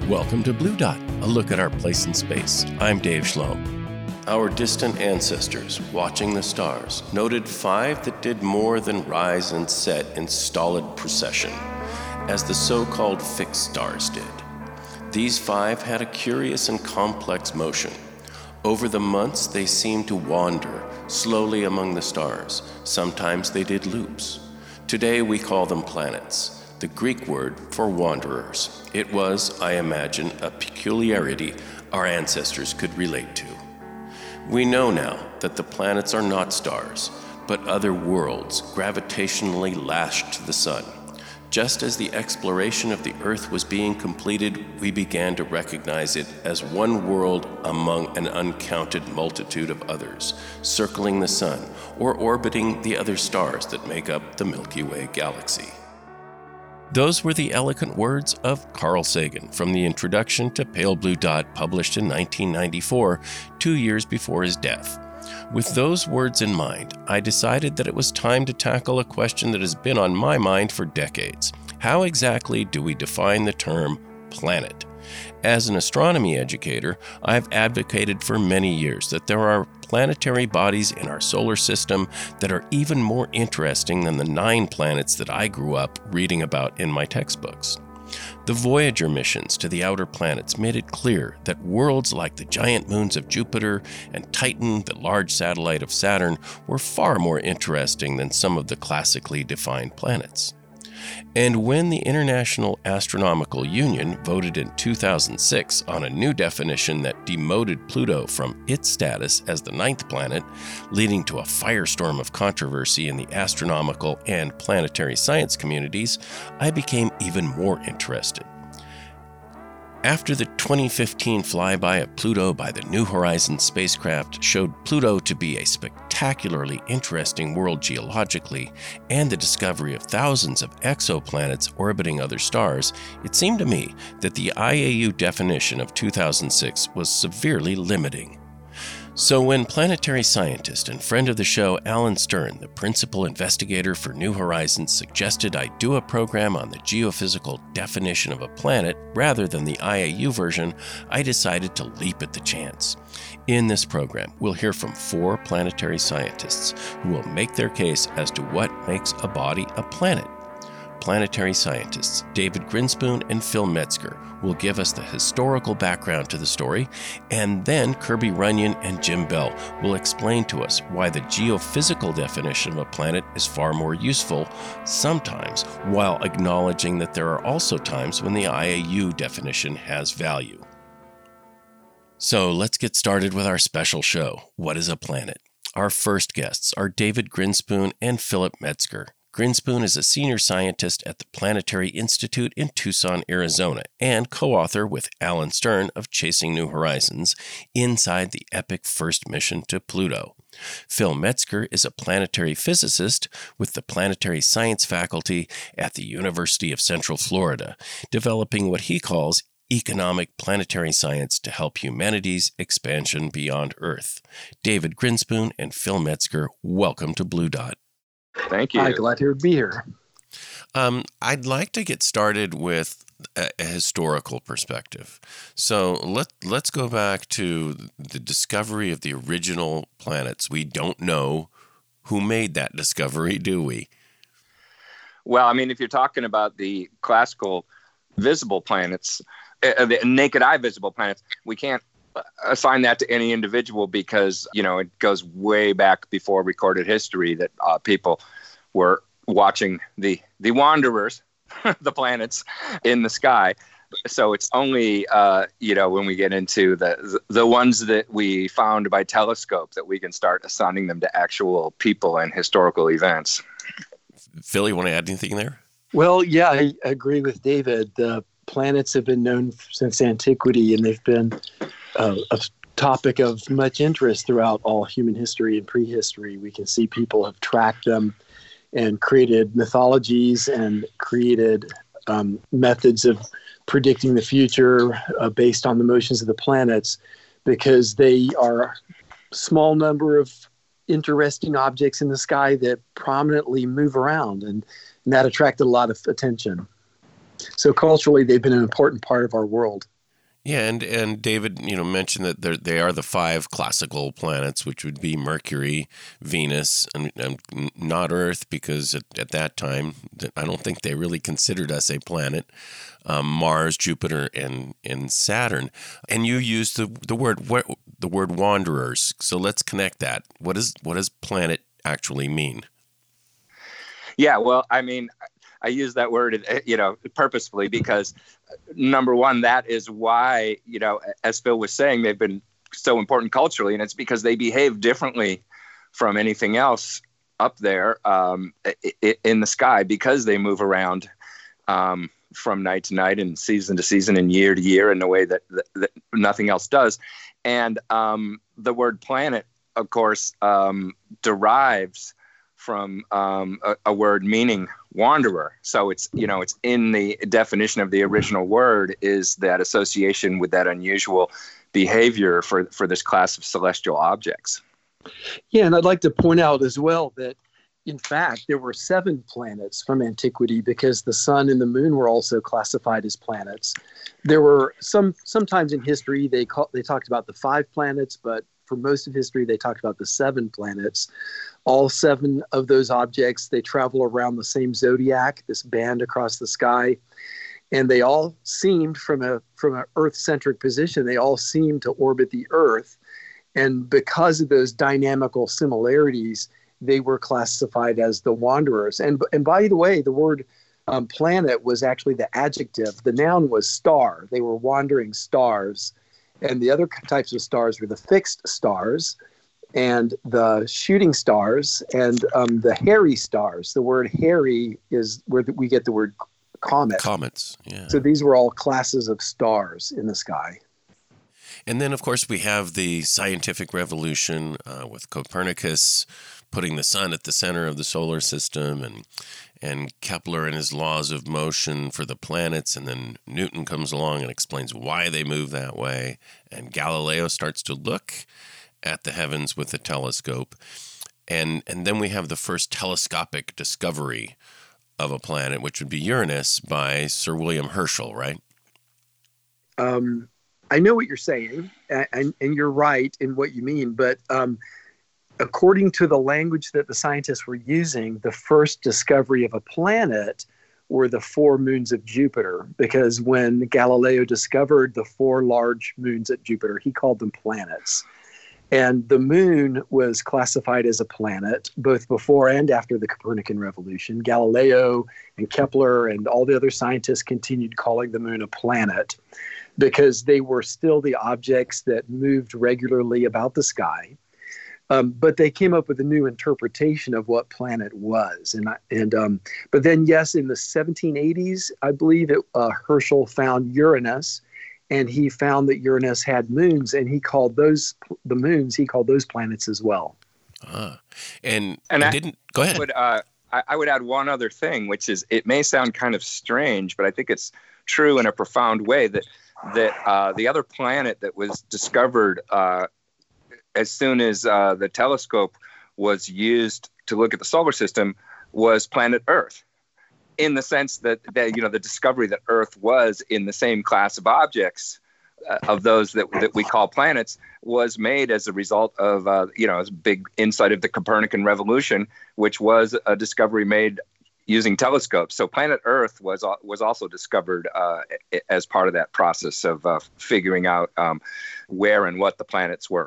Welcome to Blue Dot, a look at our place in space. I'm Dave Schlom. Our distant ancestors, watching the stars, noted 5 that did more than rise and set in stolid procession, as the so-called fixed stars did. These 5 had a curious and complex motion. Over the months, they seemed to wander slowly among the stars. Sometimes they did loops. Today, we call them planets, the Greek word for wanderers. It was, I imagine, a peculiarity our ancestors could relate to. We know now that the planets are not stars, but other worlds gravitationally lashed to the sun. Just as the exploration of the Earth was being completed, we began to recognize it as one world among an uncounted multitude of others, circling the sun or orbiting the other stars that make up the Milky Way galaxy. Those were the eloquent words of Carl Sagan from the introduction to Pale Blue Dot, published in 1994, 2 years before his death. With those words in mind, I decided that it was time to tackle a question that has been on my mind for decades. How exactly do we define the term planet? As an astronomy educator, I've advocated for many years that there are planetary bodies in our solar system that are even more interesting than the 9 planets that I grew up reading about in my textbooks. The Voyager missions to the outer planets made it clear that worlds like the giant moons of Jupiter and Titan, the large satellite of Saturn, were far more interesting than some of the classically defined planets. And when the International Astronomical Union voted in 2006 on a new definition that demoted Pluto from its status as the 9th planet, leading to a firestorm of controversy in the astronomical and planetary science communities, I became even more interested. After the 2015 flyby of Pluto by the New Horizons spacecraft showed Pluto to be a spectacularly interesting world geologically, and the discovery of thousands of exoplanets orbiting other stars, it seemed to me that the IAU definition of 2006 was severely limiting. So when planetary scientist and friend of the show Alan Stern, the principal investigator for New Horizons, suggested I do a program on the geophysical definition of a planet rather than the IAU version, I decided to leap at the chance. In this program, we'll hear from 4 planetary scientists who will make their case as to what makes a body a planet. Planetary scientists David Grinspoon and Phil Metzger will give us the historical background to the story, and then Kirby Runyon and Jim Bell will explain to us why the geophysical definition of a planet is far more useful sometimes, while acknowledging that there are also times when the IAU definition has value. So let's get started with our special show, What is a Planet? Our first guests are David Grinspoon and Philip Metzger. Grinspoon is a senior scientist at the Planetary Institute in Tucson, Arizona, and co-author with Alan Stern of Chasing New Horizons, Inside the Epic First Mission to Pluto. Phil Metzger is a planetary physicist with the Planetary Science faculty at the University of Central Florida, developing what he calls economic planetary science to help humanity's expansion beyond Earth. David Grinspoon and Phil Metzger, welcome to Blue Dot. Thank you. Hi, glad to be here. I'd like to get started with a historical perspective. So let's go back to the discovery of the original planets. We don't know who made that discovery, do we? Well, I mean, if you're talking about the classical visible planets, the naked eye visible planets, we can't assign that to any individual because, it goes way back before recorded history that people were watching the wanderers, the planets in the sky. So it's only, when we get into the ones that we found by telescope that we can start assigning them to actual people and historical events. Phil, you want to add anything there? Well, yeah, I agree with David. The planets have been known since antiquity, and they've been a topic of much interest throughout all human history and prehistory. We can see people have tracked them and created mythologies and created methods of predicting the future based on the motions of the planets, because they are a small number of interesting objects in the sky that prominently move around, and that attracted a lot of attention. So culturally, they've been an important part of our world. Yeah, and David, mentioned that they are the five classical planets, which would be Mercury, Venus, and not Earth, because at that time, I don't think they really considered us a planet. Mars, Jupiter, and Saturn. And you used the word wanderers. So let's connect that. What does planet actually mean? Yeah, well, I mean, I use that word, purposefully because, number one, that is why, as Phil was saying, they've been so important culturally, and it's because they behave differently from anything else up there in the sky, because they move around from night to night and season to season and year to year in a way that nothing else does. And the word planet, of course, derives from a word meaning wanderer. So it's in the definition of the original word is that association with that unusual behavior for this class of celestial objects. Yeah, and I'd like to point out as well that, in fact, there were 7 planets from antiquity, because the sun and the moon were also classified as planets. There were sometimes in history they talked about the 5 planets, but for most of history they talked about the 7 planets. All 7 of those objects, they travel around the same zodiac, this band across the sky, and they all seemed, from an Earth-centric position, they all seemed to orbit the Earth. And because of those dynamical similarities, they were classified as the wanderers. And by the way, the word planet was actually the adjective. The noun was star. They were wandering stars. And the other types of stars were the fixed stars and the shooting stars and the hairy stars. The word hairy is where we get the word comet. Comets, yeah. So these were all classes of stars in the sky. And then, of course, we have the scientific revolution with Copernicus putting the sun at the center of the solar system, and Kepler and his laws of motion for the planets, and then Newton comes along and explains why they move that way, and Galileo starts to look at the heavens with a telescope, and then we have the first telescopic discovery of a planet, which would be Uranus, by Sir William Herschel, right? I know what you're saying, and you're right in what you mean, but according to the language that the scientists were using, the first discovery of a planet were the 4 moons of Jupiter, because when Galileo discovered the 4 large moons at Jupiter, he called them planets. And the moon was classified as a planet both before and after the Copernican revolution. Galileo and Kepler and all the other scientists continued calling the moon a planet, because they were still the objects that moved regularly about the sky. But they came up with a new interpretation of what planet was. But then, yes, in the 1780s, I believe Herschel found Uranus, and he found that Uranus had moons, and he called those planets as well. Go ahead. I would add one other thing, which is, it may sound kind of strange, but I think it's true in a profound way, that the other planet that was discovered as soon as the telescope was used to look at the solar system was planet Earth, in the sense that the discovery that Earth was in the same class of objects of those that we call planets was made as a result of a big insight of the Copernican revolution, which was a discovery made using telescopes. So planet Earth was also discovered as part of that process of figuring out where and what the planets were.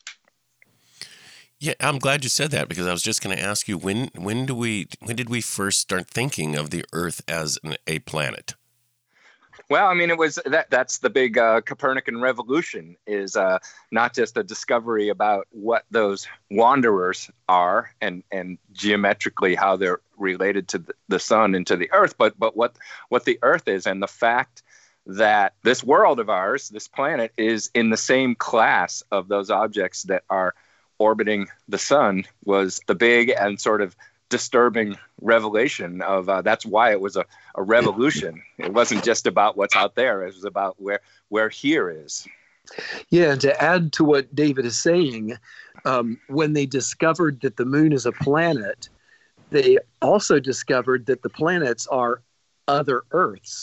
Yeah, I'm glad you said that, because I was just going to ask you, when did we first start thinking of the Earth as a planet? Well, I mean, it was that's the big Copernican revolution, is not just a discovery about what those wanderers are and geometrically how they're related to the sun and to the Earth, but what the Earth is, and the fact that this world of ours, this planet, is in the same class of those objects that are orbiting the sun, was the big and sort of disturbing revelation of that's why it was a revolution. It wasn't just about what's out there, it was about where here is. Yeah, and to add to what David is saying, when they discovered that the moon is a planet, they also discovered that the planets are other Earths.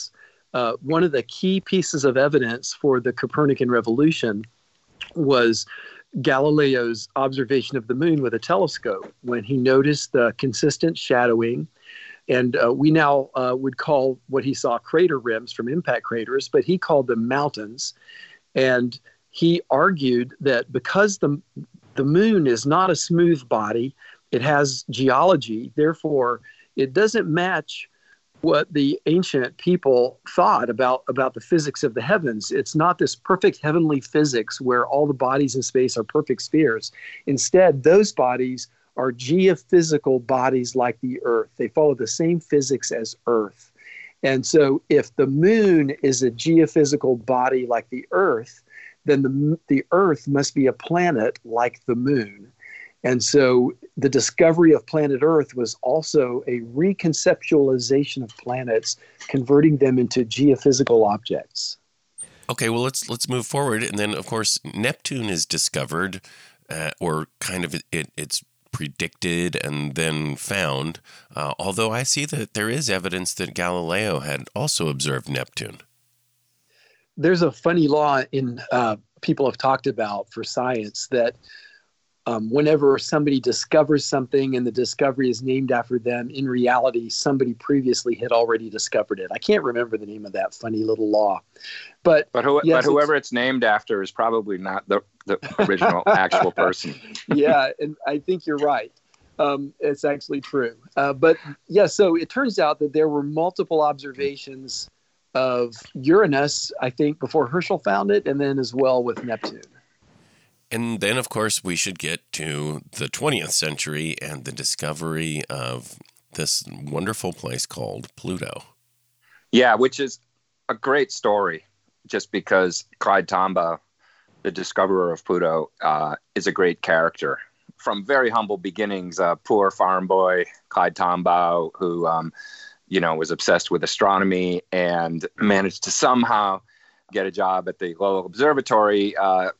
one of the key pieces of evidence for the Copernican revolution was Galileo's observation of the moon with a telescope, when he noticed the consistent shadowing. And we now would call what he saw crater rims from impact craters, but he called them mountains. And he argued that because the moon is not a smooth body, it has geology, therefore it doesn't match what the ancient people thought about the physics of the heavens. It's not this perfect heavenly physics where all the bodies in space are perfect spheres. Instead, those bodies are geophysical bodies like the Earth. They follow the same physics as Earth. And so if the moon is a geophysical body like the Earth, then the Earth must be a planet like the moon. And so the discovery of planet Earth was also a reconceptualization of planets, converting them into geophysical objects. Okay, well, let's move forward. And then, of course, Neptune is discovered, or kind of it's predicted and then found, although I see that there is evidence that Galileo had also observed Neptune. There's a funny law in people have talked about for science that whenever somebody discovers something and the discovery is named after them, in reality, somebody previously had already discovered it. I can't remember the name of that funny little law. But whoever it's named after is probably not the original actual person. Yeah, and I think you're right. It's actually true. So it turns out that there were multiple observations of Uranus, I think, before Herschel found it, and then as well with Neptune. And then, of course, we should get to the 20th century and the discovery of this wonderful place called Pluto. Yeah, which is a great story, just because Clyde Tombaugh, the discoverer of Pluto, is a great character. From very humble beginnings, a poor farm boy, Clyde Tombaugh, who was obsessed with astronomy and managed to somehow get a job at the Lowell Observatory,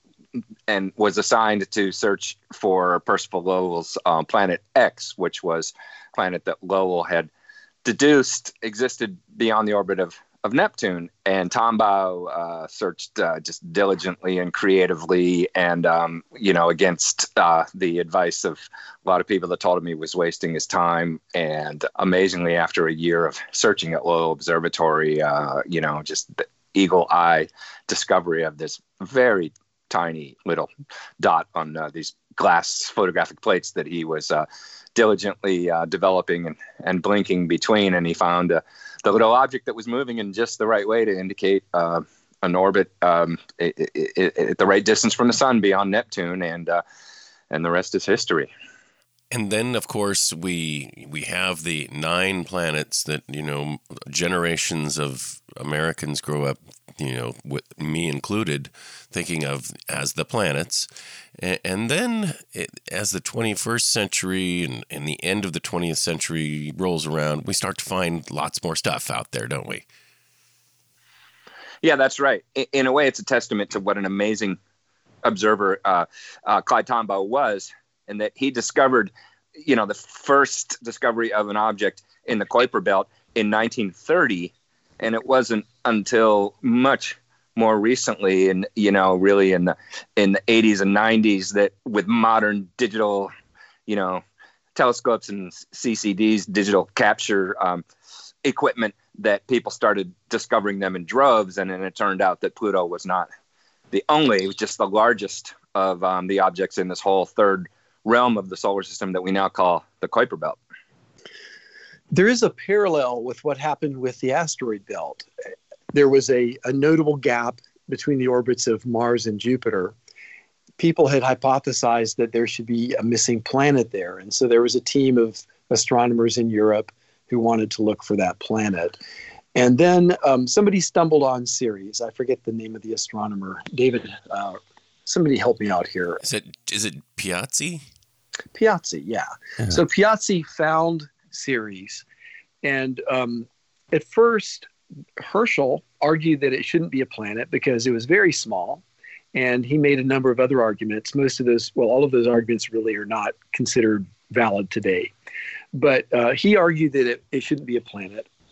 and was assigned to search for Percival Lowell's planet X, which was a planet that Lowell had deduced existed beyond the orbit of Neptune. And Tombaugh searched just diligently and creatively, and against the advice of a lot of people that told him he was wasting his time. And amazingly, after a year of searching at Lowell Observatory, just the eagle eye discovery of this very tiny little dot on these glass photographic plates that he was diligently developing and blinking between. And he found the little object that was moving in just the right way to indicate an orbit at the right distance from the sun beyond Neptune, and the rest is history. And then, of course, we have the 9 planets that, generations of Americans grow up, with me included, thinking of as the planets. And then as the 21st century and the end of the 20th century rolls around, we start to find lots more stuff out there, don't we? Yeah, that's right. In a way, it's a testament to what an amazing observer Clyde Tombaugh was, and that he discovered, the first discovery of an object in the Kuiper Belt in 1930. And it wasn't until much more recently, really in the 80s and 90s, that with modern digital, telescopes and CCDs, digital capture equipment, that people started discovering them in droves. And then it turned out that Pluto was not the only, it was just the largest of the objects in this whole third realm of the solar system that we now call the Kuiper Belt. There is a parallel with what happened with the asteroid belt. There was a notable gap between the orbits of Mars and Jupiter. People had hypothesized that there should be a missing planet there. And so there was a team of astronomers in Europe who wanted to look for that planet. And then somebody stumbled on Ceres. I forget the name of the astronomer. David, somebody help me out here. Is it Piazzi? Piazzi, yeah. So Piazzi found Ceres. And at first, Herschel argued that it shouldn't be a planet because it was very small. And he made a number of other arguments. All of those arguments really are not considered valid today. But he argued that it shouldn't be a planet.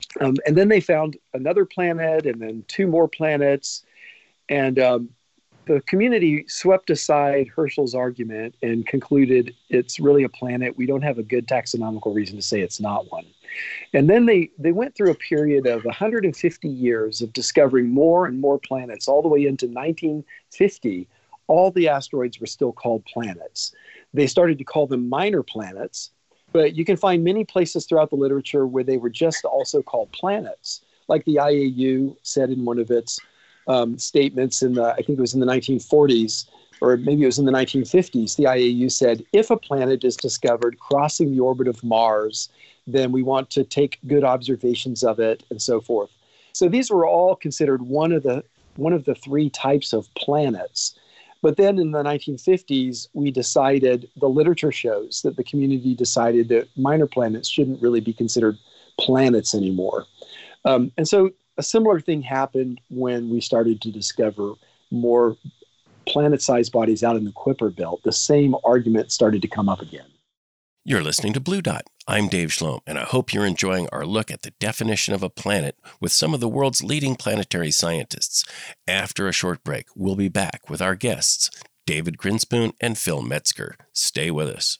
And then they found another planet and then two more planets. And the community swept aside Herschel's argument and concluded it's really a planet. We don't have a good taxonomical reason to say it's not one. And then they went through a period of 150 years of discovering more and more planets, all the way into 1950. All the asteroids were still called planets. They started to call them minor planets, but you can find many places throughout the literature where they were just also called planets. Like the IAU said in one of its statements I think it was in the 1940s, or maybe it was in the 1950s, the IAU said, if a planet is discovered crossing the orbit of Mars, then we want to take good observations of it, and so forth. So these were all considered one of the three types of planets. But then in the 1950s, the literature shows that the community decided that minor planets shouldn't really be considered planets anymore. And so a similar thing happened when we started to discover more planet-sized bodies out in the Kuiper Belt. The same argument started to come up again. You're listening to Blue Dot. I'm Dave Schlom, and I hope you're enjoying our look at the definition of a planet with some of the world's leading planetary scientists. After a short break, we'll be back with our guests, David Grinspoon and Phil Metzger. Stay with us.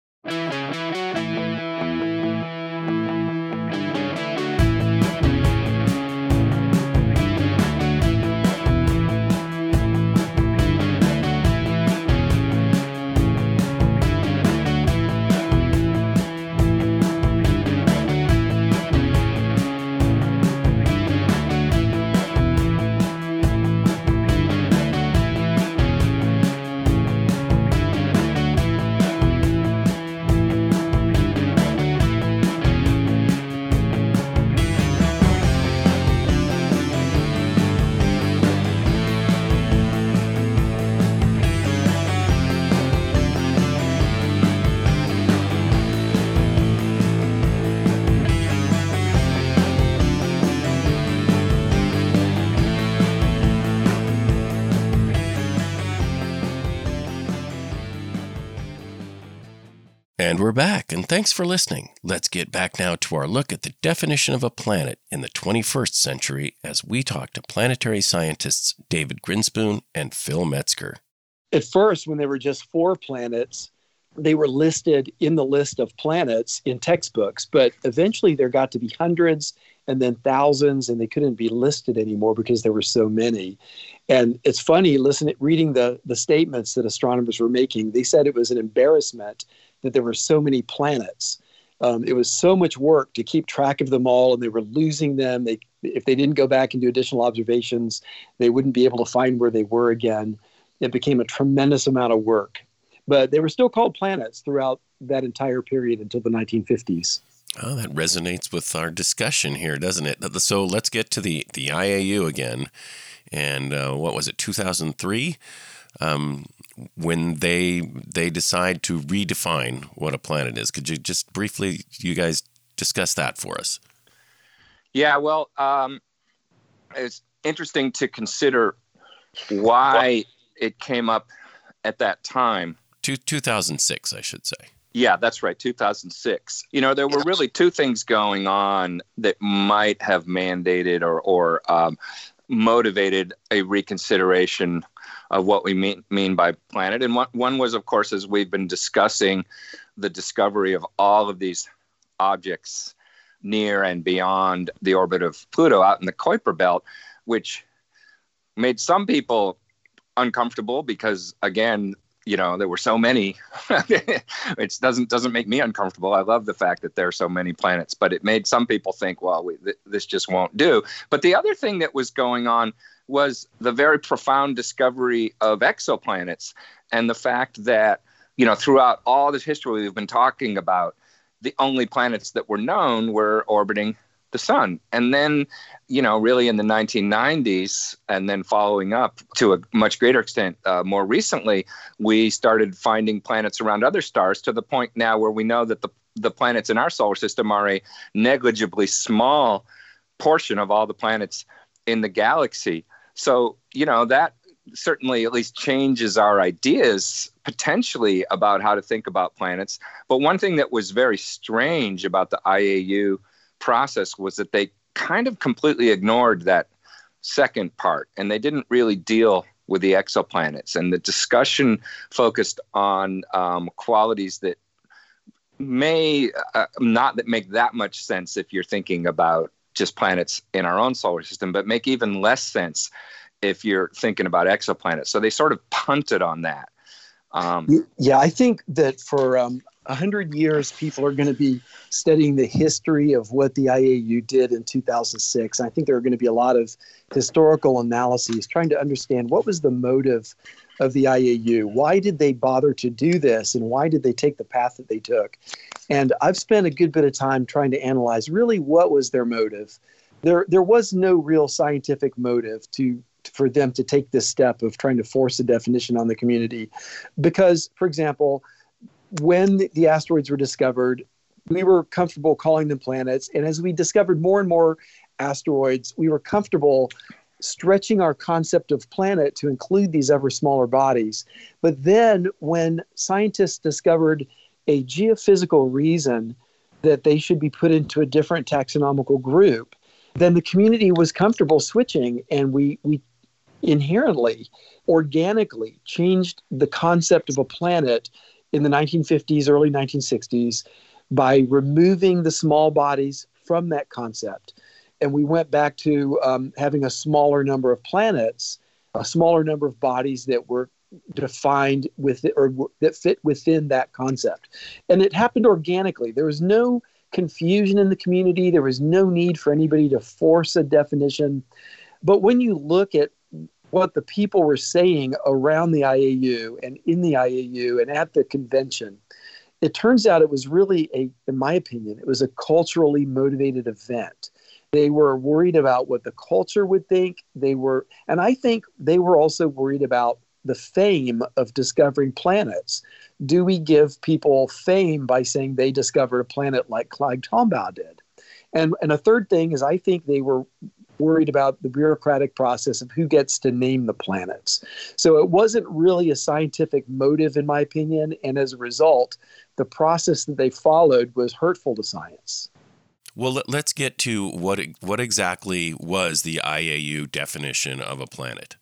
And we're back, and thanks for listening. Let's get back now to our look at the definition of a planet in the 21st century as we talk to planetary scientists David Grinspoon and Phil Metzger. At first, when there were just 4 planets, they were listed in the list of planets in textbooks, but eventually there got to be hundreds and then thousands, and they couldn't be listed anymore because there were so many. And it's funny, reading the statements that astronomers were making. They said it was an embarrassment that there were so many planets. It was so much work to keep track of them all, and they were losing them. If they didn't go back and do additional observations, they wouldn't be able to find where they were again. It became a tremendous amount of work. But they were still called planets throughout that entire period until the 1950s. Oh, that resonates with our discussion here, doesn't it? So let's get to the IAU again. And what was it, 2003? When they decide to redefine what a planet is. Could you just briefly, you guys, discuss that for us? Yeah, well, it's interesting to consider why it came up at that time. 2006, I should say. Yeah, that's right, 2006. There were really two things going on that might have mandated or motivated a reconsideration of what we mean by planet. And one was, of course, as we've been discussing, the discovery of all of these objects near and beyond the orbit of Pluto out in the Kuiper Belt, which made some people uncomfortable because, again, there were so many. It doesn't make me uncomfortable. I love the fact that there are so many planets, but it made some people think, well, this just won't do. But the other thing that was going on was the very profound discovery of exoplanets and the fact that, throughout all this history we've been talking about, the only planets that were known were orbiting the sun. And then, really in the 1990s, and then following up to a much greater extent more recently, we started finding planets around other stars to the point now where we know that the planets in our solar system are a negligibly small portion of all the planets in the galaxy. So, that certainly at least changes our ideas potentially about how to think about planets. But one thing that was very strange about the IAU process was that they kind of completely ignored that second part, and they didn't really deal with the exoplanets. And the discussion focused on qualities that may not that make that much sense if you're thinking about just planets in our own solar system, but make even less sense if you're thinking about exoplanets. So they sort of punted on that. Yeah, I think that for 100 years, people are going to be studying the history of what the IAU did in 2006. I think there are going to be a lot of historical analyses trying to understand what was the motive of the IAU. Why did they bother to do this, and why did they take the path that they took? And I've spent a good bit of time trying to analyze really what was their motive. There was no real scientific motive for them to take this step of trying to force a definition on the community. Because, for example, when the asteroids were discovered, we were comfortable calling them planets. And as we discovered more and more asteroids, we were comfortable stretching our concept of planet to include these ever smaller bodies. But then when scientists discovered a geophysical reason that they should be put into a different taxonomical group, then the community was comfortable switching, and we inherently, organically changed the concept of a planet in the 1950s, early 1960s by removing the small bodies from that concept. And we went back to having a smaller number of planets, a smaller number of bodies that were defined with it, or that fit within that concept. And it happened organically. There was no confusion in the community. There was no need for anybody to force a definition. But when you look at what the people were saying around the IAU and in the IAU and at the convention, it turns out it was really in my opinion, it was a culturally motivated event. They were worried about what the culture would think. And I think they were also worried about the fame of discovering planets. Do we give people fame by saying they discovered a planet like Clyde Tombaugh did? And a third thing is I think they were worried about the bureaucratic process of who gets to name the planets. So it wasn't really a scientific motive, in my opinion. And as a result, the process that they followed was hurtful to science. Well, let's get to what exactly was the IAU definition of a planet.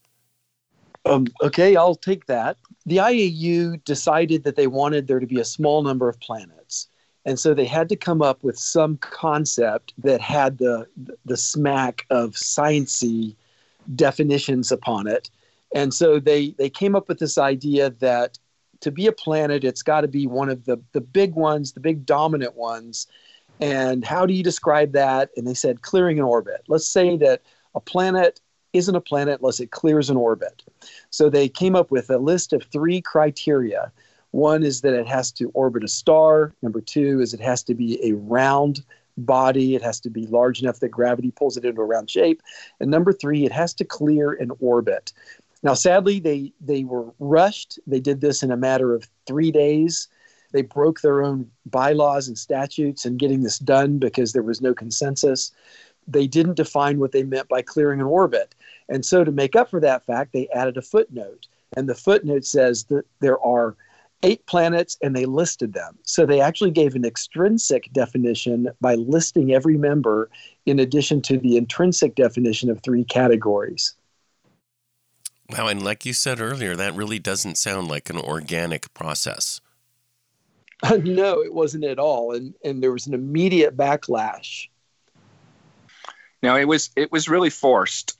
Okay, I'll take that. The IAU decided that they wanted there to be a small number of planets. And so they had to come up with some concept that had the smack of sciencey definitions upon it. And so they came up with this idea that to be a planet, it's got to be one of the big ones, the big dominant ones. And how do you describe that? And they said clearing an orbit. Let's say that a planet isn't a planet unless it clears an orbit. So they came up with a list of 3 criteria. One is that it has to orbit a star. Number 2 is it has to be a round body. It has to be large enough that gravity pulls it into a round shape. And number 3, it has to clear an orbit. Now, sadly, they were rushed. They did this in a matter of 3 days. They broke their own bylaws and statutes in getting this done because there was no consensus. They didn't define what they meant by clearing an orbit. And so to make up for that fact, they added a footnote. And the footnote says that there are 8 planets, and they listed them. So they actually gave an extrinsic definition by listing every member in addition to the intrinsic definition of 3 categories. Wow, and like you said earlier, that really doesn't sound like an organic process. No, it wasn't at all. And there was an immediate backlash. No, it was really forced.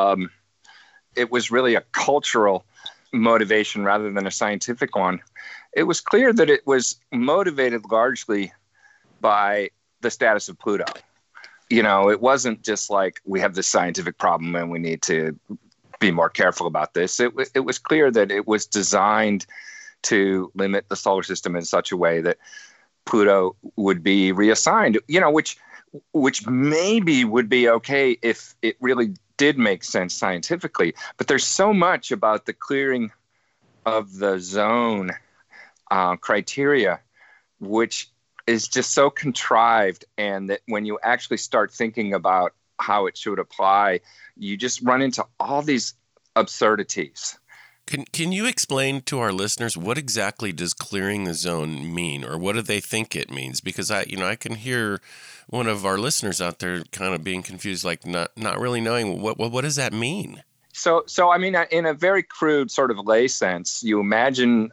It was really a cultural motivation rather than a scientific one. It was clear that it was motivated largely by the status of Pluto. You know, it wasn't just like we have this scientific problem and we need to be more careful about this. It was clear that it was designed to limit the solar system in such a way that Pluto would be reassigned, you know, which maybe would be okay if it really did make sense scientifically. But there's so much about the clearing of the zone criteria, which is just so contrived, and that when you actually start thinking about how it should apply, you just run into all these absurdities. Can you explain to our listeners what exactly does clearing the zone mean, or what do they think it means? Because I can hear one of our listeners out there kind of being confused, like not really knowing what does that mean. So I mean, in a very crude sort of lay sense, you imagine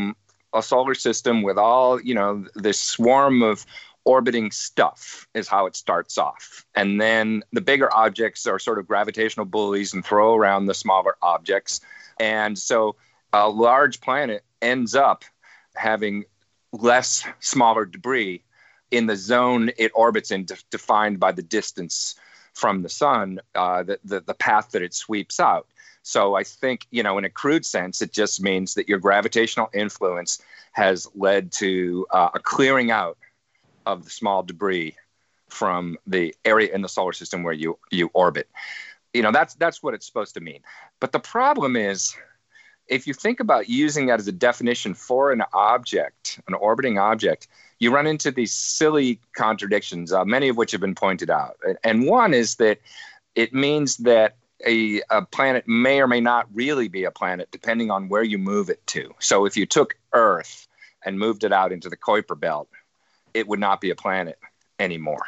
a solar system with all, this swarm of orbiting stuff is how it starts off. And then the bigger objects are sort of gravitational bullies and throw around the smaller objects. And so a large planet ends up having less smaller debris in the zone it orbits in, defined by the distance from the sun, the path that it sweeps out. So I think, in a crude sense, it just means that your gravitational influence has led to a clearing out of the small debris from the area in the solar system where you orbit. That's what it's supposed to mean. But the problem is, if you think about using that as a definition for an object, an orbiting object, you run into these silly contradictions, many of which have been pointed out. And one is that it means that a planet may or may not really be a planet, depending on where you move it to. So if you took Earth and moved it out into the Kuiper Belt, it would not be a planet anymore.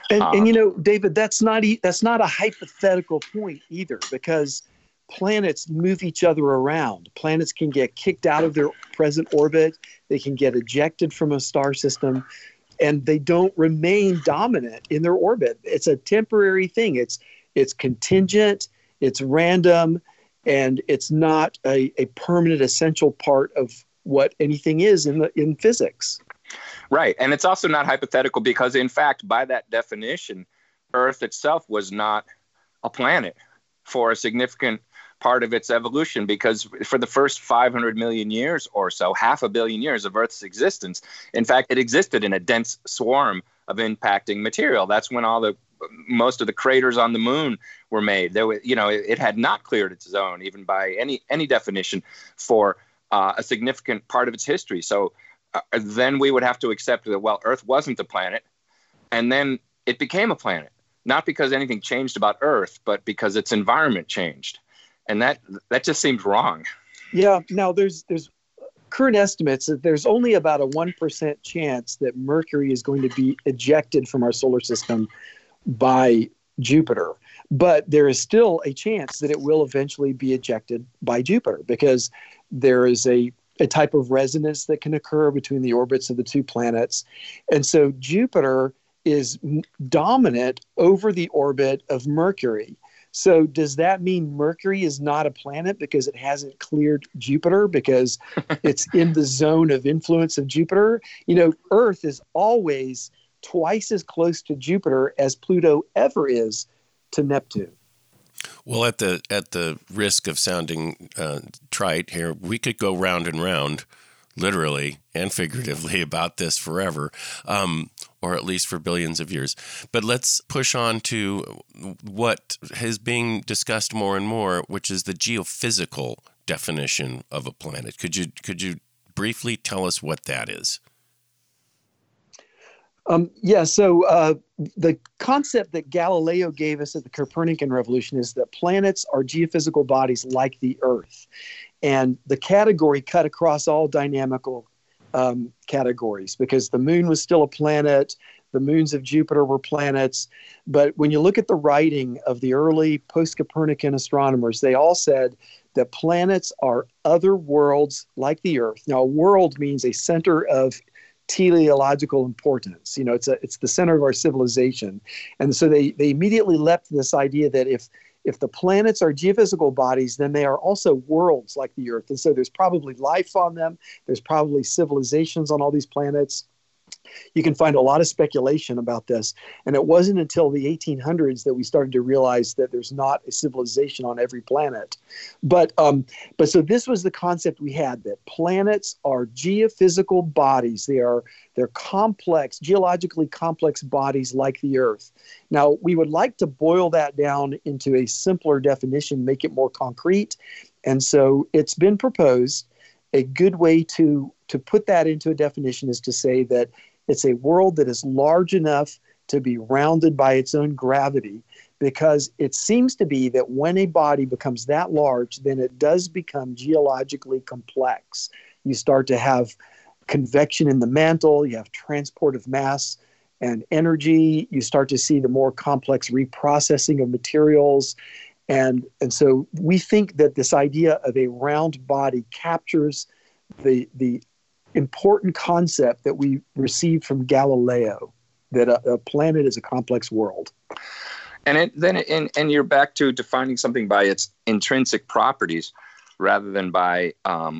And David, that's not a hypothetical point either, because planets move each other around. Planets can get kicked out of their present orbit. They can get ejected from a star system, and they don't remain dominant in their orbit. It's a temporary thing. It's contingent, it's random, and it's not a permanent, essential part of what anything is in physics. Right. And it's also not hypothetical because, in fact, by that definition, Earth itself was not a planet for a significant part of its evolution, because for the first 500 million years or so, 500 million years of Earth's existence, in fact, it existed in a dense swarm of impacting material. That's when most of the craters on the moon were made. It had not cleared its zone, even by any definition, for a significant part of its history. So then we would have to accept that, Earth wasn't a planet, and then it became a planet, not because anything changed about Earth, but because its environment changed. And that just seems wrong. Yeah. Now, there's current estimates that there's only about a 1% chance that Mercury is going to be ejected from our solar system by Jupiter. But there is still a chance that it will eventually be ejected by Jupiter, because there is a type of resonance that can occur between the orbits of the two planets. And so Jupiter is dominant over the orbit of Mercury. So does that mean Mercury is not a planet because it hasn't cleared Jupiter, because it's in the zone of influence of Jupiter? Earth is always twice as close to Jupiter as Pluto ever is to Neptune. Well, at the risk of sounding trite here, we could go round and round, literally and figuratively, about this forever, or at least for billions of years. But let's push on to what is being discussed more and more, which is the geophysical definition of a planet. Could you briefly tell us what that is? So the concept that Galileo gave us at the Copernican Revolution is that planets are geophysical bodies like the Earth. And the category cut across all dynamical categories, because the moon was still a planet, the moons of Jupiter were planets. But when you look at the writing of the early post-Copernican astronomers, they all said that planets are other worlds like the Earth. Now, a world means a center of teleological importance. It's the center of our civilization. And so they immediately leapt to this idea that if the planets are geophysical bodies, then they are also worlds like the Earth. And so there's probably life on them. There's probably civilizations on all these planets. You can find a lot of speculation about this. And it wasn't until the 1800s that we started to realize that there's not a civilization on every planet. But so this was the concept we had, that planets are geophysical bodies. They're complex, geologically complex bodies like the Earth. Now, we would like to boil that down into a simpler definition, make it more concrete. And so it's been proposed. A good way to put that into a definition is to say that it's a world that is large enough to be rounded by its own gravity, because it seems to be that when a body becomes that large, then it does become geologically complex. You start to have convection in the mantle, you have transport of mass and energy, you start to see the more complex reprocessing of materials. And so we think that this idea of a round body captures the important concept that we received from Galileo, that a planet is a complex world. And then you're back to defining something by its intrinsic properties rather than by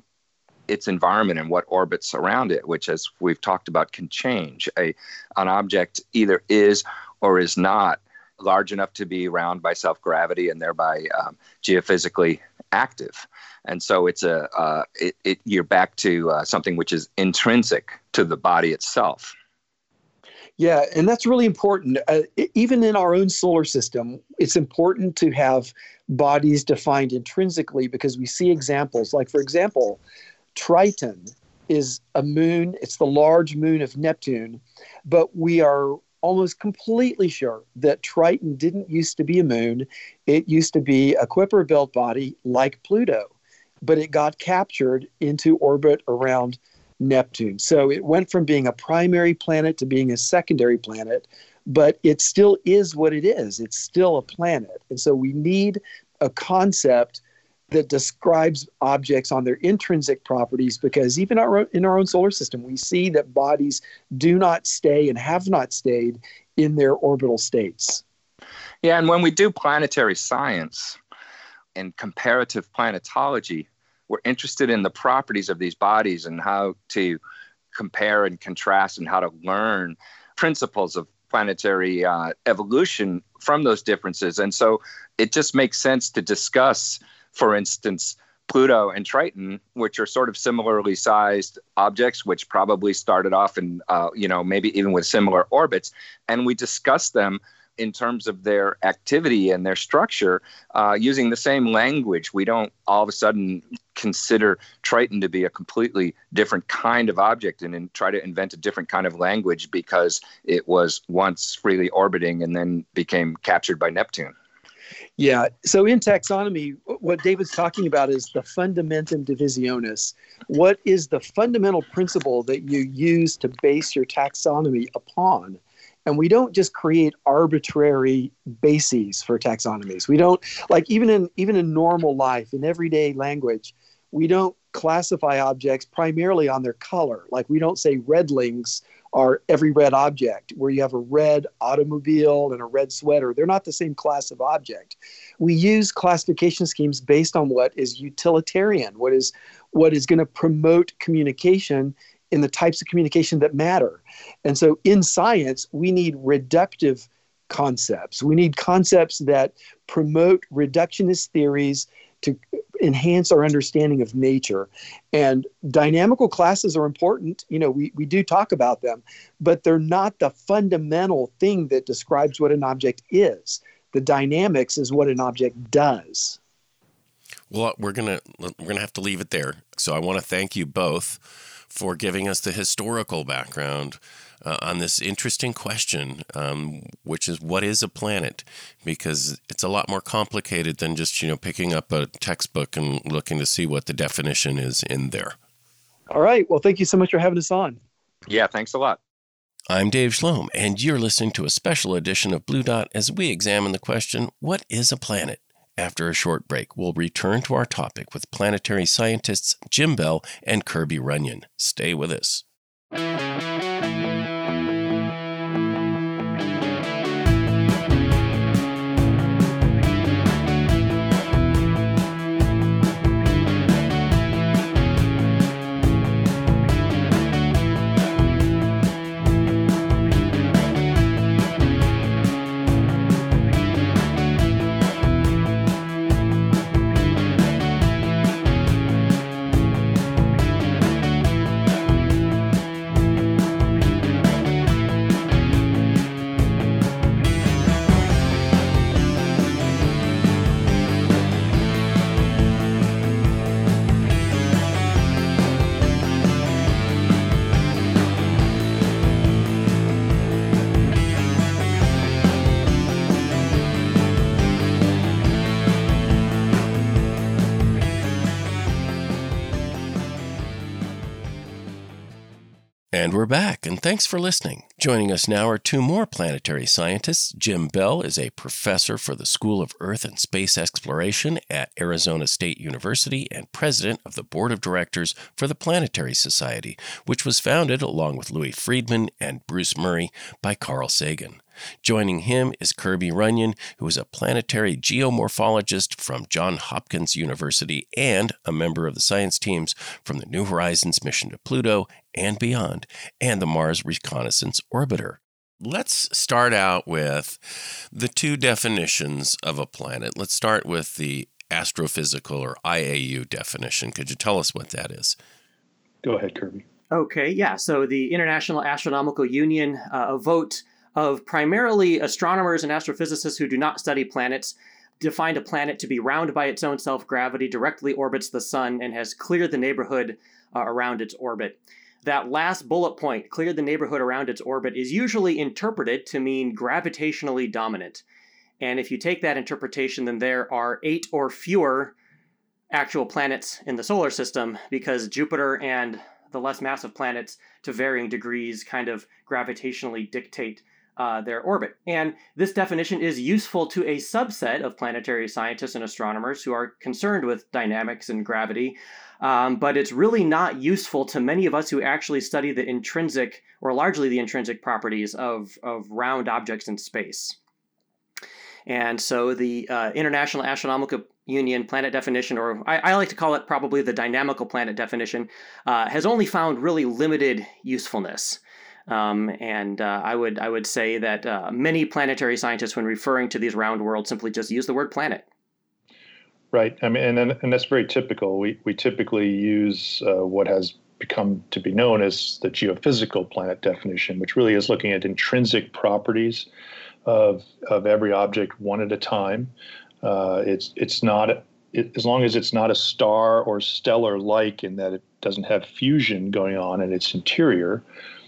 its environment and what orbits around it, which, as we've talked about, can change. An object either is or is not large enough to be round by self-gravity and thereby geophysically active. And so you're back to something which is intrinsic to the body itself. Yeah, and that's really important. Even in our own solar system, it's important to have bodies defined intrinsically, because we see examples like, for example, Triton is a moon. It's the large moon of Neptune, but we are almost completely sure that Triton didn't used to be a moon. It used to be a Kuiper belt body like Pluto, but it got captured into orbit around Neptune. So it went from being a primary planet to being a secondary planet, but it still is what it is. It's still a planet. And so we need a concept that describes objects on their intrinsic properties, because even in our own solar system, we see that bodies do not stay and have not stayed in their orbital states. Yeah, and when we do planetary science and comparative planetology, we're interested in the properties of these bodies and how to compare and contrast and how to learn principles of planetary evolution from those differences. And so it just makes sense to discuss, for instance, Pluto and Triton, which are sort of similarly sized objects, which probably started off in, maybe even with similar orbits. And we discuss them in terms of their activity and their structure using the same language. We don't all of a sudden consider Triton to be a completely different kind of object and try to invent a different kind of language because it was once freely orbiting and then became captured by Neptune. Yeah. So in taxonomy, what David's talking about is the fundamentum divisionis. What is the fundamental principle that you use to base your taxonomy upon? And we don't just create arbitrary bases for taxonomies. We don't, like even in normal life, in everyday language, we don't classify objects primarily on their color. Like we don't say redlings are every red object, where you have a red automobile and a red sweater. They're not the same class of object. We use classification schemes based on what is utilitarian, what is going to promote communication in the types of communication that matter. And so in science, we need reductive concepts. We need concepts that promote reductionist theories to enhance our understanding of nature. And dynamical classes are important. We do talk about them, but they're not the fundamental thing that describes what an object is. The dynamics is what an object does. Well, we're gonna have to leave it there. So I want to thank you both for giving us the historical background on this interesting question, which is, what is a planet? Because it's a lot more complicated than just, picking up a textbook and looking to see what the definition is in there. All right. Well, thank you so much for having us on. Yeah, thanks a lot. I'm Dave Schlom, and you're listening to a special edition of Blue Dot as we examine the question, what is a planet? After a short break, we'll return to our topic with planetary scientists Jim Bell and Kirby Runyon. Stay with us. And we're back, and thanks for listening. Joining us now are two more planetary scientists. Jim Bell is a professor for the School of Earth and Space Exploration at Arizona State University and president of the board of directors for the Planetary Society, which was founded, along with Louis Friedman and Bruce Murray, by Carl Sagan. Joining him is Kirby Runyon, who is a planetary geomorphologist from Johns Hopkins University and a member of the science teams from the New Horizons mission to Pluto and beyond, and the Mars Reconnaissance Orbiter. Let's start out with the two definitions of a planet. Let's start with the astrophysical or IAU definition. Could you tell us what that is? Go ahead, Kirby. Okay, yeah. So the International Astronomical Union, a vote of primarily astronomers and astrophysicists who do not study planets, defined a planet to be round by its own self-gravity, directly orbits the sun, and has cleared the neighborhood around its orbit. That last bullet point, cleared the neighborhood around its orbit, is usually interpreted to mean gravitationally dominant. And if you take that interpretation, then there are 8 or fewer actual planets in the solar system, because Jupiter and the less massive planets, to varying degrees, kind of gravitationally dictate their orbit. And this definition is useful to a subset of planetary scientists and astronomers who are concerned with dynamics and gravity, but it's really not useful to many of us who actually study the intrinsic, or largely the intrinsic properties of round objects in space. And so the International Astronomical Union planet definition, or I like to call it probably the dynamical planet definition, has only found really limited usefulness. I would say that many planetary scientists, when referring to these round worlds, simply just use the word planet. Right. I mean, and that's very typical. We typically use what has become to be known as the geophysical planet definition, which really is looking at intrinsic properties of every object one at a time. It's not as long as it's not a star or stellar-like in that it doesn't have fusion going on in its interior.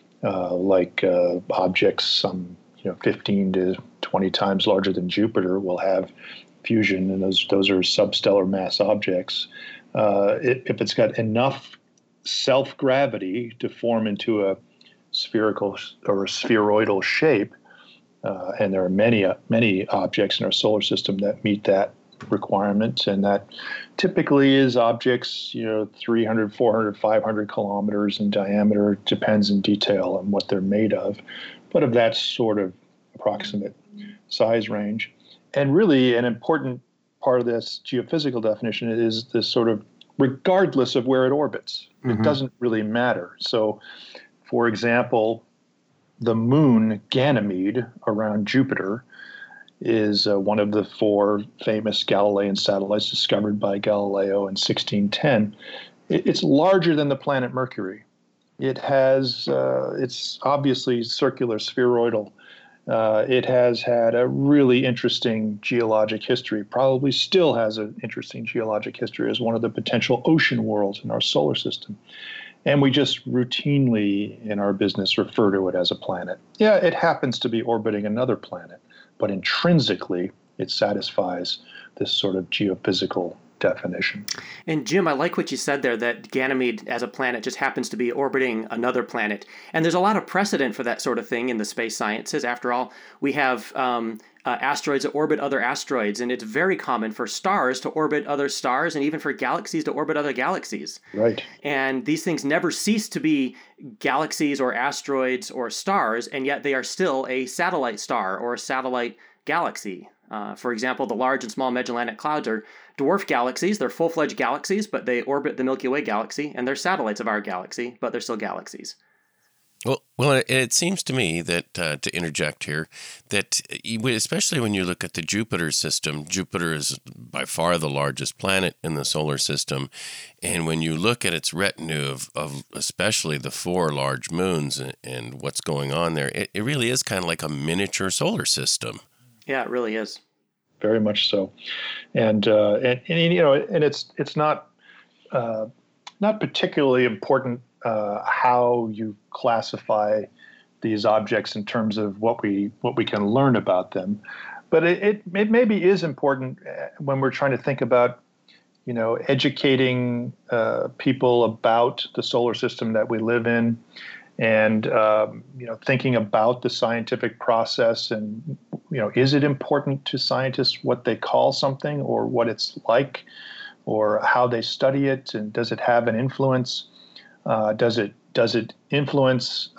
Like objects some 15 to 20 times larger than Jupiter will have fusion, and those are substellar mass objects. If it's got enough self-gravity to form into a spherical or a spheroidal shape, and there are many objects in our solar system that meet that requirement, and that typically is objects 300, 400, 500 kilometers in diameter. It depends in detail on what they're made of, but of that sort of approximate size range. And really an important part of this geophysical definition is this sort of regardless of where it orbits. Mm-hmm. It doesn't really matter. So for example, the moon Ganymede around Jupiter is one of the 4 famous Galilean satellites discovered by Galileo in 1610. It's larger than the planet Mercury. It has, it's obviously circular, spheroidal. It has had a really interesting geologic history, probably still has an interesting geologic history as one of the potential ocean worlds in our solar system. And we just routinely in our business refer to it as a planet. Yeah, it happens to be orbiting another planet, but intrinsically it satisfies this sort of geophysical definition. And Jim, I like what you said there, that Ganymede as a planet just happens to be orbiting another planet. And there's a lot of precedent for that sort of thing in the space sciences. After all, we have asteroids that orbit other asteroids, and it's very common for stars to orbit other stars, and even for galaxies to orbit other galaxies. Right. And these things never cease to be galaxies or asteroids or stars, and yet they are still a satellite star or a satellite galaxy. For example, the Large and Small Magellanic Clouds are dwarf galaxies. They're full-fledged galaxies, but they orbit the Milky Way galaxy, and they're satellites of our galaxy, but they're still galaxies. Well, it seems to me that, to interject here, that especially when you look at the Jupiter system, Jupiter is by far the largest planet in the solar system. And when you look at its retinue of especially the 4 large moons and what's going on there, it really is kind of like a miniature solar system. Yeah, it really is. Very much so. And it's not particularly important how you classify these objects in terms of what we can learn about them, but it maybe is important when we're trying to think about educating people about the solar system that we live in, and thinking about the scientific process, and is it important to scientists what they call something, or what it's like, or how they study it, and does it have an influence? Does it influence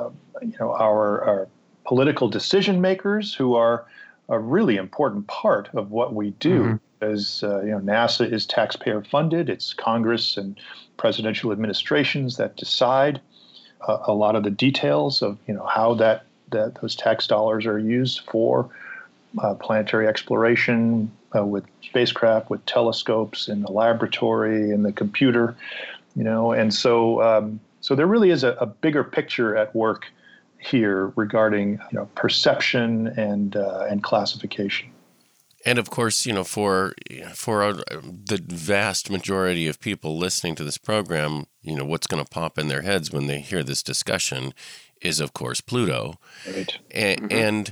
our political decision makers, who are a really important part of what we do? As NASA is taxpayer funded. It's Congress and presidential administrations that decide a lot of the details of how that those tax dollars are used for planetary exploration, with spacecraft, with telescopes, in the laboratory, in the computer, and so there really is a bigger picture at work here regarding perception and classification. And of course, for the vast majority of people listening to this program, what's going to pop in their heads when they hear this discussion is, of course, Pluto. Right. And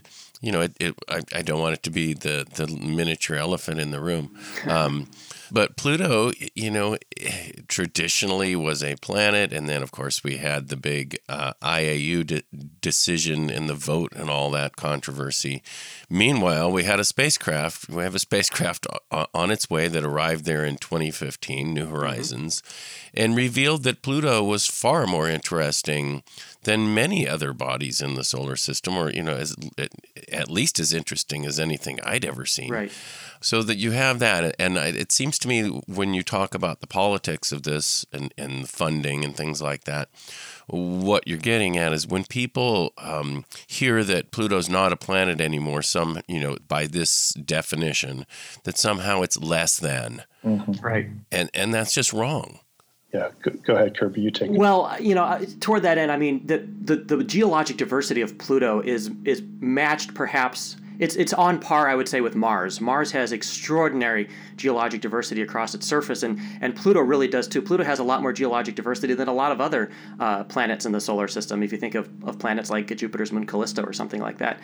I don't want it to be the miniature elephant in the room. But Pluto, traditionally was a planet. And then, of course, we had the big IAU decision in the vote and all that controversy. Meanwhile, we had a spacecraft. We have a spacecraft on its way that arrived there in 2015, New Horizons, and revealed that Pluto was far more interesting than many other bodies in the solar system, or, at least as interesting as anything I'd ever seen. Right. So that you have that. And it seems to me when you talk about the politics of this and funding and things like that, what you're getting at is when people hear that Pluto's not a planet anymore, by this definition, that somehow it's less than. Right. And that's just wrong. Yeah, go ahead, Kirby. You take it. Well, toward that end, I mean, the geologic diversity of Pluto is matched, perhaps. It's on par, I would say, with Mars. Mars has extraordinary geologic diversity across its surface, and Pluto really does too. Pluto has a lot more geologic diversity than a lot of other planets in the solar system, if you think of planets like Jupiter's moon Callisto or something like that.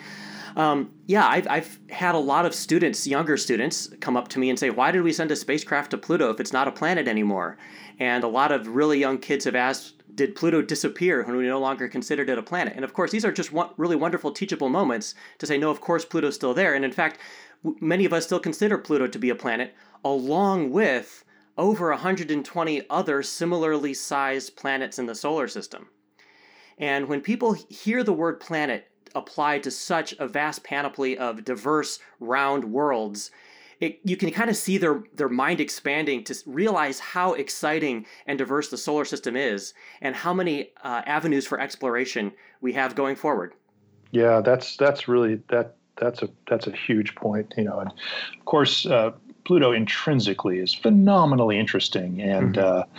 I've had a lot of students, younger students, come up to me and say, why did we send a spacecraft to Pluto if it's not a planet anymore? And a lot of really young kids have asked, did Pluto disappear when we no longer considered it a planet? And of course, these are just really wonderful teachable moments to say, no, of course, Pluto's still there. And in fact, many of us still consider Pluto to be a planet, along with over 120 other similarly sized planets in the solar system. And when people hear the word planet applied to such a vast panoply of diverse, round worlds, you can kind of see their mind expanding to realize how exciting and diverse the solar system is, and how many avenues for exploration we have going forward. Yeah, that's really that's a huge point. And of course, Pluto intrinsically is phenomenally interesting, and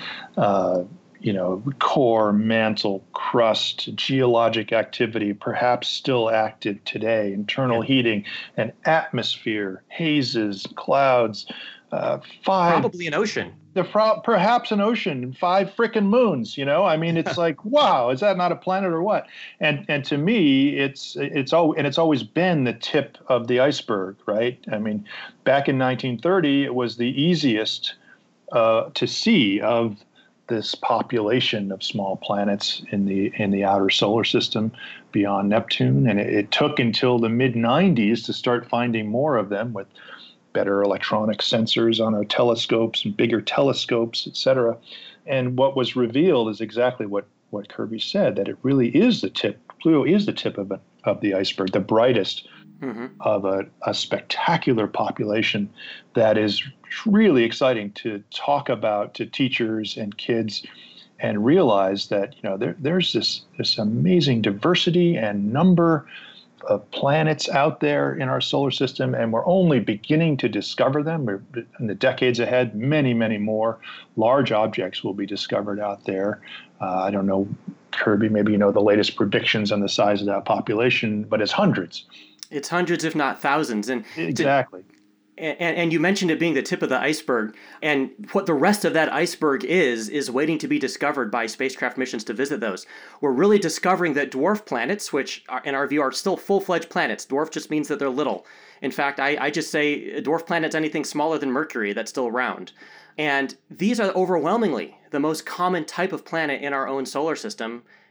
core, mantle, crust, geologic activity, perhaps still active today, internal heating, and atmosphere, hazes, clouds, probably an ocean. Perhaps an ocean, 5 frickin' moons. It's like, wow, is that not a planet or what? And to me, it's always been the tip of the iceberg, right? I mean, back in 1930, it was the easiest to see of this population of small planets in the outer solar system beyond Neptune. And it took until the mid-90s to start finding more of them with better electronic sensors on our telescopes and bigger telescopes, et cetera. And what was revealed is exactly what Kirby said, that it really is the tip. Pluto is the tip of the iceberg, the brightest of a spectacular population that is really exciting to talk about to teachers and kids, and realize that there's this amazing diversity and number of planets out there in our solar system, and we're only beginning to discover them. In the decades ahead, many, many more large objects will be discovered out there. I don't know, Kirby, maybe the latest predictions on the size of that population, but it's hundreds. It's hundreds, if not thousands. And exactly. And you mentioned it being the tip of the iceberg, and what the rest of that iceberg is waiting to be discovered by spacecraft missions to visit those. We're really discovering that dwarf planets, which in our view are still full-fledged planets. Dwarf just means that they're little. In fact, I just say a dwarf planet's anything smaller than Mercury that's still round. And these are overwhelmingly the most common type of planet in our own solar system,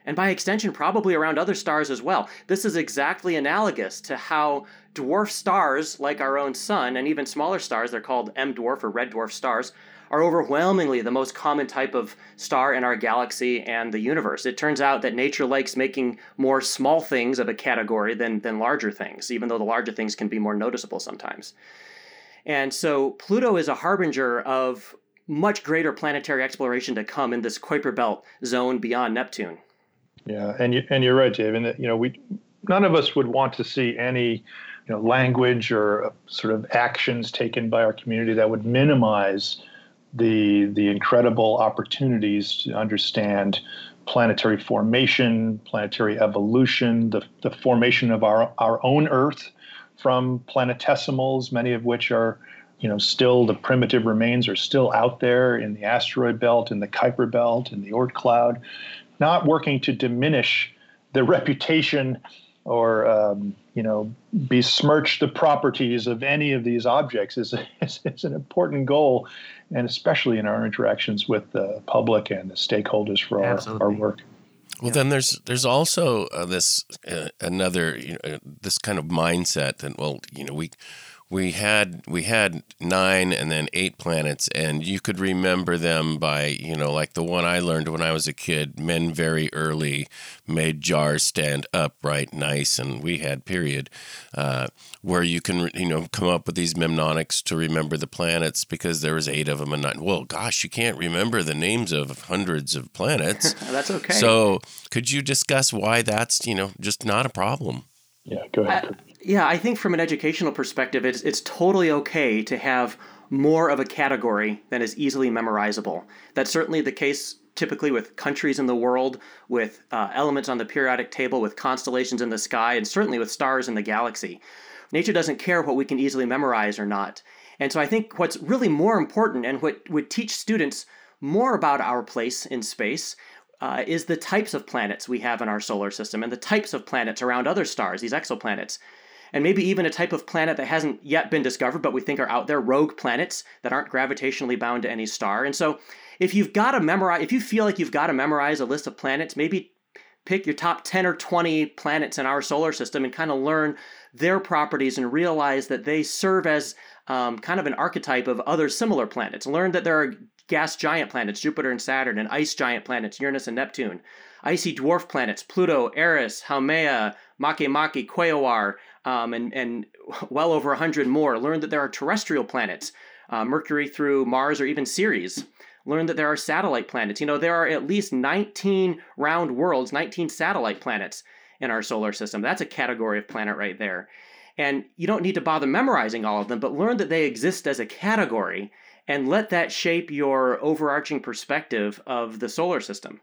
and by extension, probably around other stars as well. This is exactly analogous to how dwarf stars like our own sun, and even smaller stars, they're called M-dwarf or red dwarf stars, are overwhelmingly the most common type of star in our galaxy and the universe. It turns out that nature likes making more small things of a category than larger things, even though the larger things can be more noticeable sometimes. And so Pluto is a harbinger of much greater planetary exploration to come in this Kuiper Belt zone beyond Neptune. Yeah, and you're right, Dave. And none of us would want to see any language or sort of actions taken by our community that would minimize the incredible opportunities to understand planetary formation, planetary evolution, the formation of our own Earth from planetesimals, many of which are, still the primitive remains are still out there in the asteroid belt, in the Kuiper Belt, in the Oort cloud, not working to diminish the reputation or, besmirch the properties of any of these objects is an important goal, and especially in our interactions with the public and the stakeholders for our work. Well, then there's also this another this kind of mindset that we had 9 and then 8 planets, and you could remember them by like the one I learned when I was a kid. Men very early made jars stand upright, nice, and we had period, where you can come up with these mnemonics to remember the planets because there was 8 of them and 9. Well, gosh, you can't remember the names of hundreds of planets. That's okay. So could you discuss why that's just not a problem? Yeah, go ahead. Yeah, I think from an educational perspective, it's totally okay to have more of a category than is easily memorizable. That's certainly the case typically with countries in the world, with elements on the periodic table, with constellations in the sky, and certainly with stars in the galaxy. Nature doesn't care what we can easily memorize or not. And so I think what's really more important and what would teach students more about our place in space is the types of planets we have in our solar system and the types of planets around other stars, these exoplanets. And maybe even a type of planet that hasn't yet been discovered, but we think are out there, rogue planets that aren't gravitationally bound to any star. And so if you feel like you've got to memorize a list of planets, maybe pick your top 10 or 20 planets in our solar system and kind of learn their properties and realize that they serve as kind of an archetype of other similar planets. Learn that there are gas giant planets, Jupiter and Saturn, and ice giant planets, Uranus and Neptune. Icy dwarf planets, Pluto, Eris, Haumea, Makemake, Quaoar, and well over 100 more. Learn that there are terrestrial planets, Mercury through Mars or even Ceres. Learn that there are satellite planets. There are at least 19 round worlds, 19 satellite planets in our solar system. That's a category of planet right there. And you don't need to bother memorizing all of them, but learn that they exist as a category and let that shape your overarching perspective of the solar system.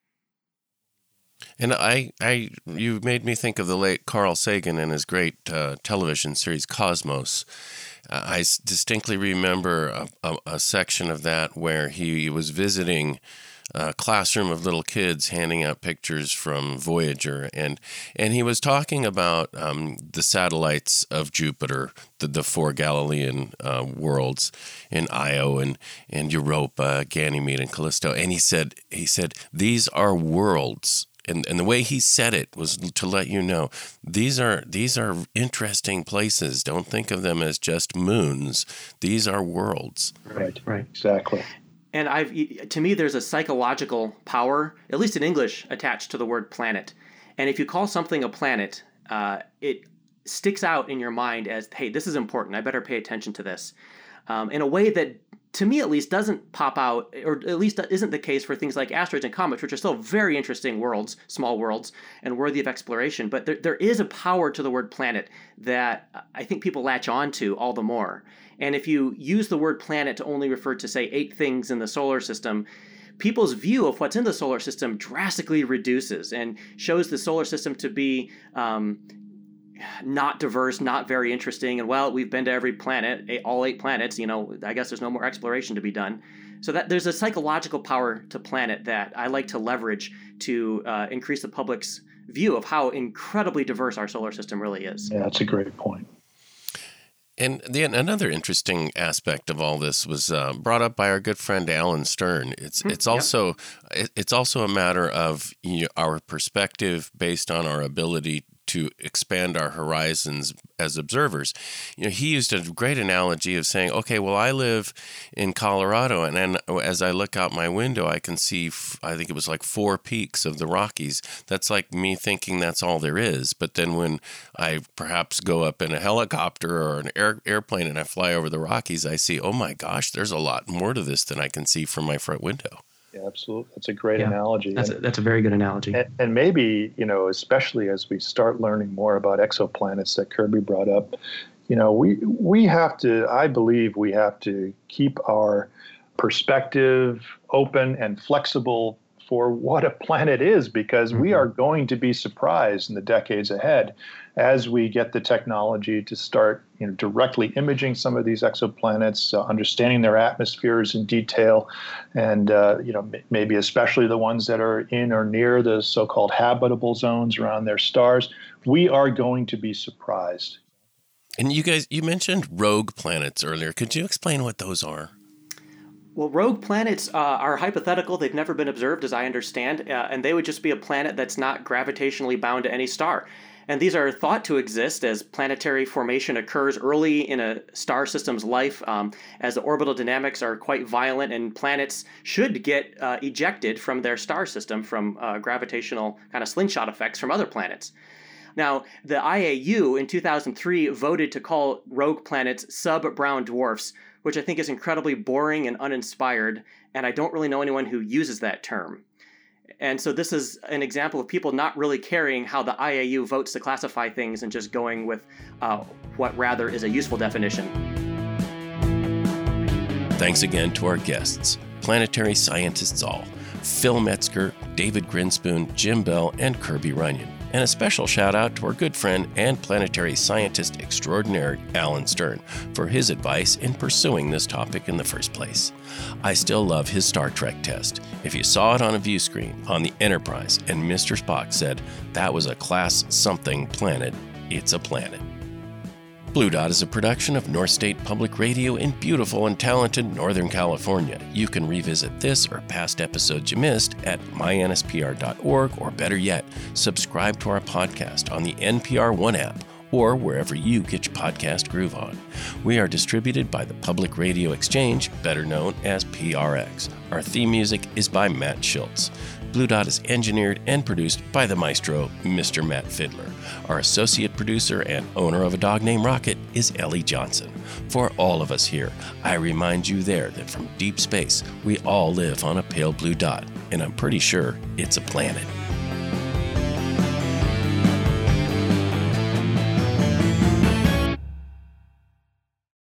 And you made me think of the late Carl Sagan and his great television series Cosmos. I distinctly remember a section of that where he was visiting a classroom of little kids handing out pictures from Voyager, and he was talking about the satellites of Jupiter, the 4 Galilean worlds in Io and Europa, Ganymede and Callisto, and he said these are worlds. And the way he said it was to let you know these are interesting places. Don't think of them as just moons. These are worlds. Right. Exactly. And to me, there's a psychological power, at least in English, attached to the word planet. And if you call something a planet, it sticks out in your mind as, hey, this is important. I better pay attention to this. In a way that, to me at least, doesn't pop out, or at least isn't the case for things like asteroids and comets, which are still very interesting worlds, small worlds, and worthy of exploration. But there is a power to the word planet that I think people latch on to all the more. And if you use the word planet to only refer to, say, 8 things in the solar system, people's view of what's in the solar system drastically reduces and shows the solar system to be not diverse, not very interesting, and we've been to every planet, all 8 planets, I guess there's no more exploration to be done. So that there's a psychological power to planet that I like to leverage to increase the public's view of how incredibly diverse our solar system really is. Yeah, that's a great point. And then another interesting aspect of all this was brought up by our good friend Alan Stern. It's also a matter of our perspective based on our ability to expand our horizons as observers. He used a great analogy of saying, okay, well, I live in Colorado, and then as I look out my window, I can see, I think it was like 4 peaks of the Rockies. That's like me thinking that's all there is. But then when I perhaps go up in a helicopter or an airplane and I fly over the Rockies, I see, oh my gosh, there's a lot more to this than I can see from my front window. Yeah, absolutely. That's a great analogy. That's a very good analogy. And maybe, especially as we start learning more about exoplanets that Kirby brought up, we have to, I believe we have to keep our perspective open and flexible for what a planet is, because we are going to be surprised in the decades ahead as we get the technology to start directly imaging some of these exoplanets, understanding their atmospheres in detail, and maybe especially the ones that are in or near the so-called habitable zones around their stars. We are going to be surprised. And you mentioned rogue planets earlier. Could you explain what those are? Well, rogue planets are hypothetical. They've never been observed, as I understand, and they would just be a planet that's not gravitationally bound to any star. And these are thought to exist as planetary formation occurs early in a star system's life, as the orbital dynamics are quite violent, and planets should get ejected from their star system from gravitational kind of slingshot effects from other planets. Now, the IAU in 2003 voted to call rogue planets sub-brown dwarfs, which I think is incredibly boring and uninspired, and I don't really know anyone who uses that term. And so this is an example of people not really caring how the IAU votes to classify things and just going with what rather is a useful definition. Thanks again to our guests, planetary scientists all, Phil Metzger, David Grinspoon, Jim Bell, and Kirby Runyon. And a special shout out to our good friend and planetary scientist extraordinaire, Alan Stern, for his advice in pursuing this topic in the first place. I still love his Star Trek test. If you saw it on a view screen on the Enterprise and Mr. Spock said, that was a class something planet, it's a planet. Blue Dot is a production of North State Public Radio in beautiful and talented Northern California. You can revisit this or past episodes you missed at mynspr.org, or better yet, subscribe to our podcast on the NPR One app or wherever you get your podcast groove on. We are distributed by the Public Radio Exchange, better known as PRX. Our theme music is by Matt Schultz. Blue Dot is engineered and produced by the maestro, Mr. Matt Fiddler. Our associate producer and owner of a dog named Rocket is Ellie Johnson. For all of us here, I remind you there that from deep space, we all live on a pale blue dot, and I'm pretty sure it's a planet.